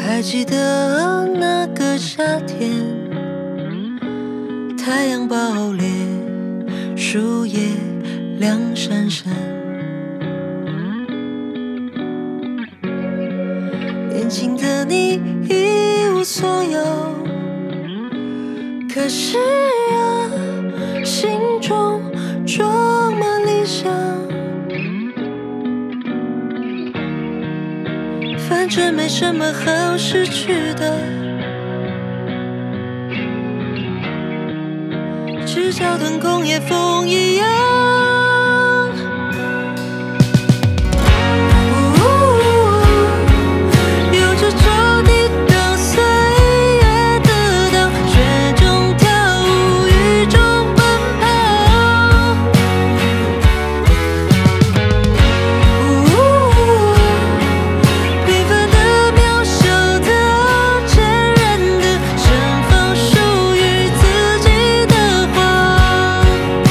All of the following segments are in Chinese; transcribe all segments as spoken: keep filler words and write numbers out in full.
还记得那个夏天，太阳爆裂，树叶亮闪闪，年轻的你一无所有，可是啊，心中装满理想。反正没什么好失去的，只叫吞空也风一样。有着着地当岁月的岛，雪中跳舞，雨中奔跑。平凡的、渺小的、坚韧的，盛放属于自己的花。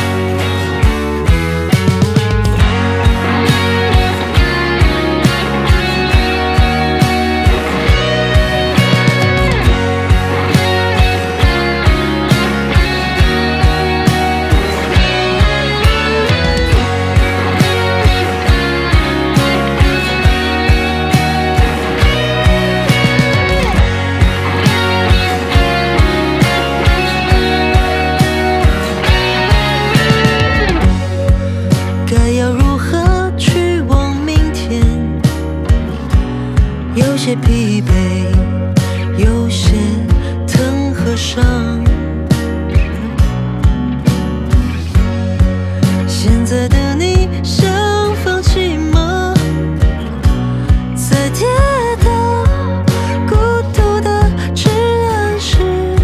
该要如何去往明天？有些疲惫，有些疼和伤。现在的你想放弃吗？在跌倒孤独的至暗时，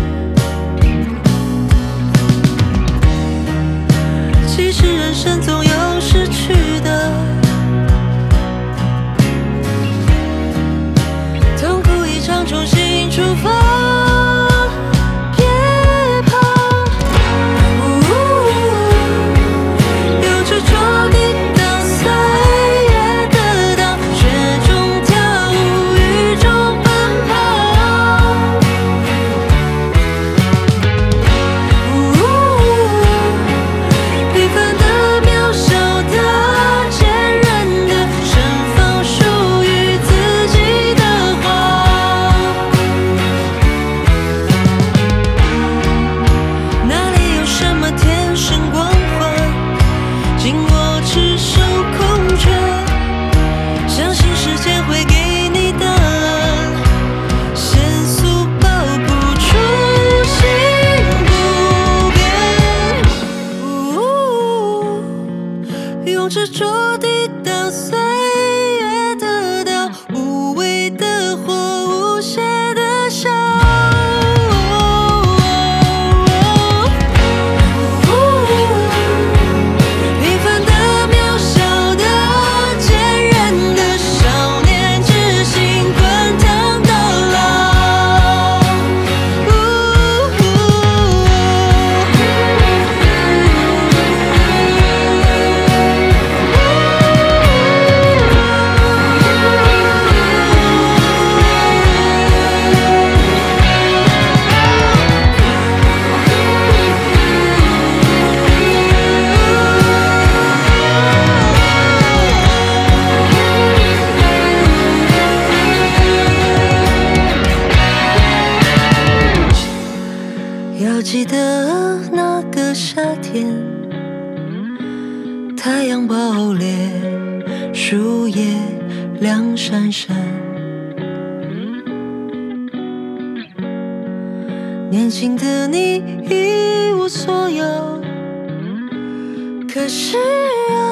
其实人生总有失去的，痛苦一场，重新出发。别怕，有着着地当岁月的岛，雪中跳舞，雨中奔跑。平凡的、渺小的、坚韧的，盛放属于自己的花。哪里有什么天生光环，紧握赤手空拳，相信时间会给你答案，线索抱不出，心不变。用着着地当岁月的岛，无谓的火，无邪的笑。平凡的、渺小的、坚韧的，少年之心，滚烫到老。要记得那个夏天，太阳爆裂，树叶亮闪闪，年轻的你一无所有，可是啊，